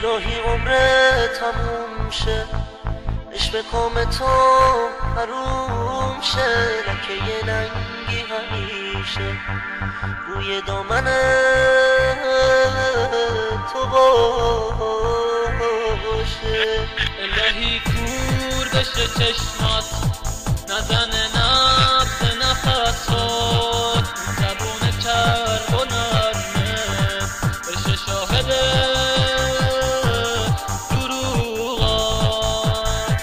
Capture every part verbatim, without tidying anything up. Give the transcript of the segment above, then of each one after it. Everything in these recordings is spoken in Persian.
الهی عمره تموم شه، عشق کام تو حروم شه، لکه یه ننگی همیشه روی دامن تو باشه. الهی کور بشه چشمات، نزنه نفس نفسات، زبون چرب و نرمه بشه شاهد دروغات.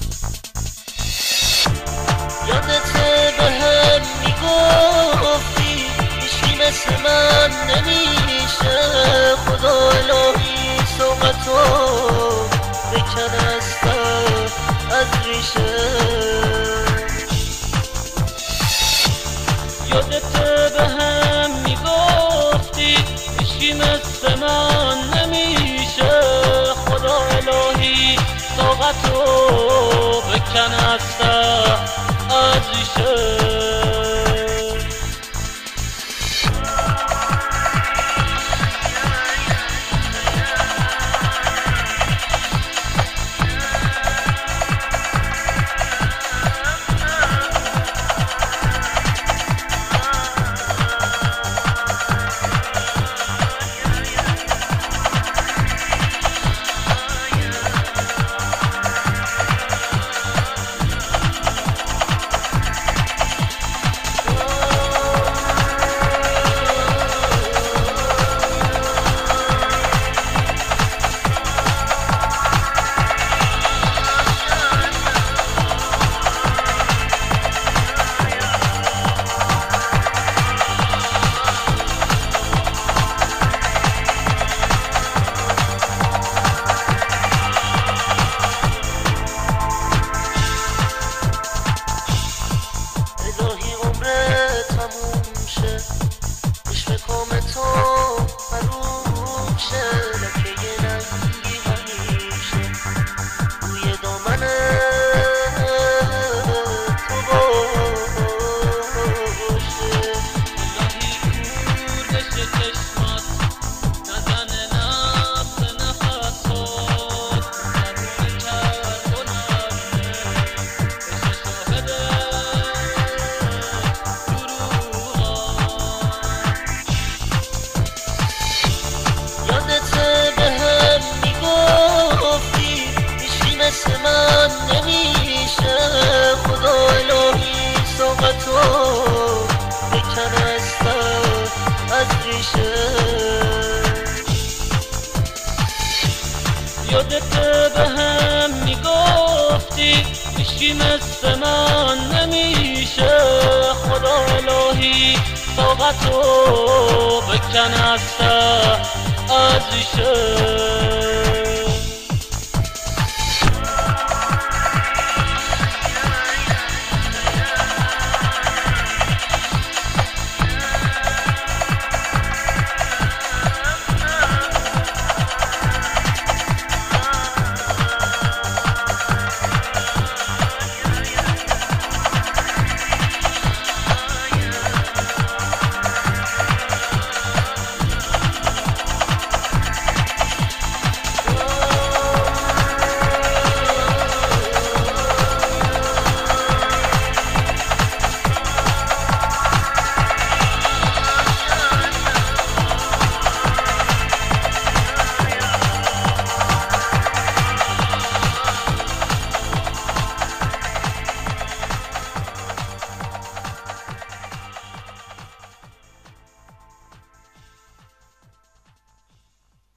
یادته به هم میگفتی هیچکی مثل من نمیشه، خدا الهی سوقتو بکن از سر از ریشه. یادته به هم میگفتی هیچکی مثل من نمیشه، خدا الهی سوقتو بکن از سر از ریشه. یادته به هم میگفتی هیچکی مثل من نمیشه، خدا الهی طاقتو بکن از سر از ریشه.